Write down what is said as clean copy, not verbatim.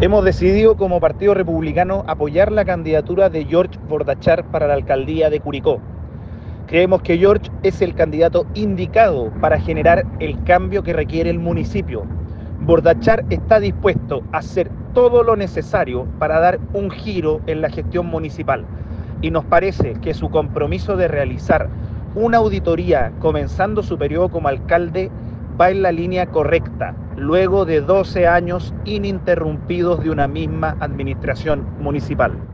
Hemos decidido como Partido Republicano apoyar la candidatura de George Bordachar para la alcaldía de Curicó. Creemos que George es el candidato indicado para generar el cambio que requiere el municipio. Bordachar está dispuesto a hacer todo lo necesario para dar un giro en la gestión municipal y nos parece que su compromiso de realizar una auditoría comenzando su periodo como alcalde va en la línea correcta, luego de 12 años ininterrumpidos de una misma administración municipal.